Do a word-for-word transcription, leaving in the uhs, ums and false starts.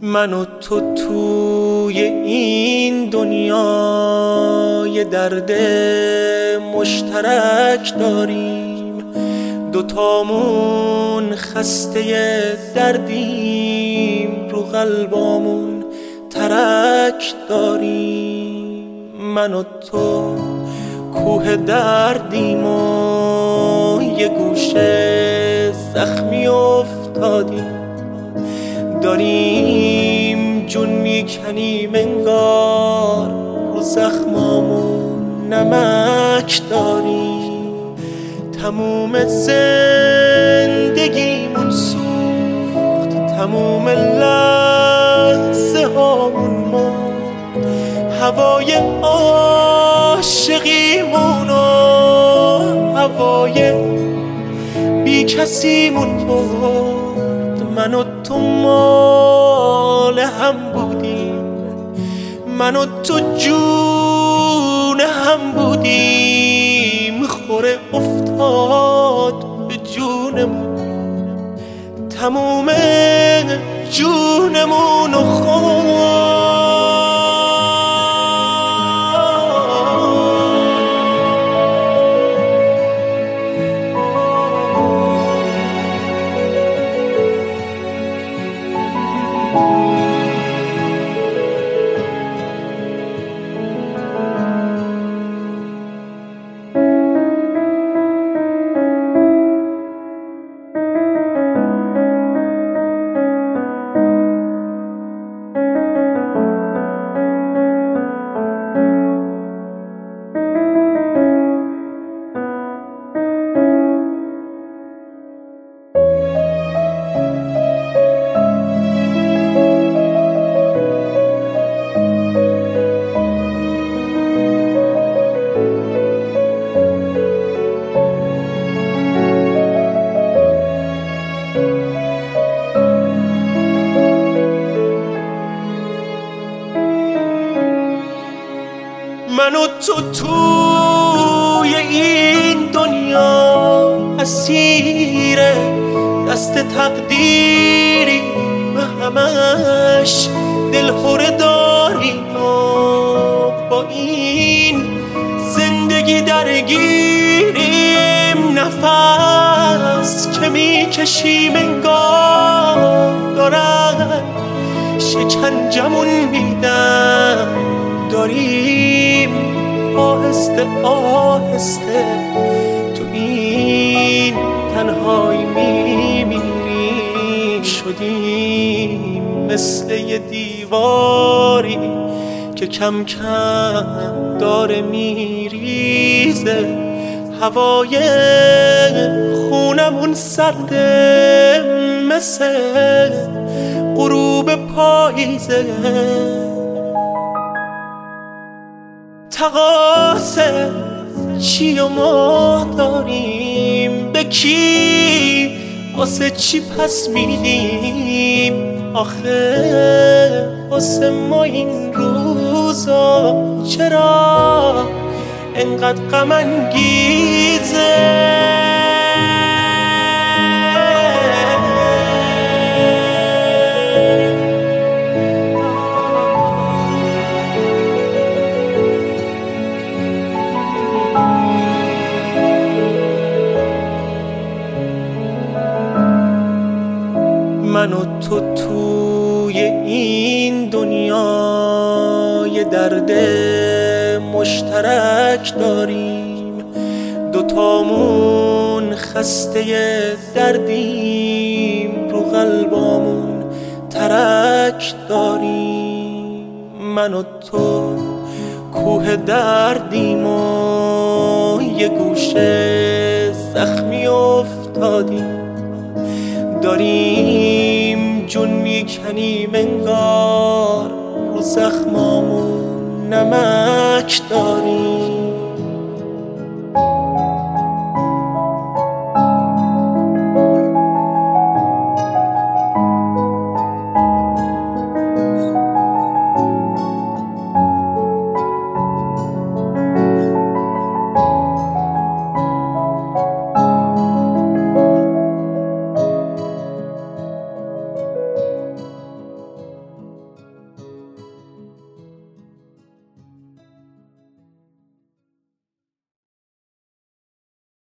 من و تو توی این دنیا یه درد مشترک داریم، دوتامون خسته دردیم، رو قلبامون ترک داریم. من و تو کوه دردیم و یه گوشه زخمی افتادیم، داریم جون میکنیم انگار رو زخمامون نمک داریم. تموم زندگیمون سوخت، تموم لحظه هامون مرد، هوای عاشقیمون و هوای بی کسیمون برد. من و تو مال هم بودیم، من و تو جون هم بودیم، خوره افتاد به جونمون، تموم جونمون و خورد. من و تو توی این دنیا اسیر دست تقدیریم، همش دلهره داریم و با این زندگی درگیریم. نفس که میکشیم انگار دارن شکنجمون میدن، داریم آهسته آهسته تو این تنهایی میمیریم. شدیم مثل یه دیواری که کم کم داره میریزه، هوای خونمون سرده مثل غروب پاییزه. تقاصه چی و ما داریم، به کی واسه چی پس میدیم؟ آخه واسه ما این روزا چرا انقدر غم انگیزه؟ من و تو توی این دنیا یه درد مشترک داریم، دوتامون خسته دردیم، رو قلبامون ترک داریم. من و تو کوه دردیم و یه گوشه زخمی افتادیم، داریم جون میکنیم انگار رو زخمامون نمک داریم.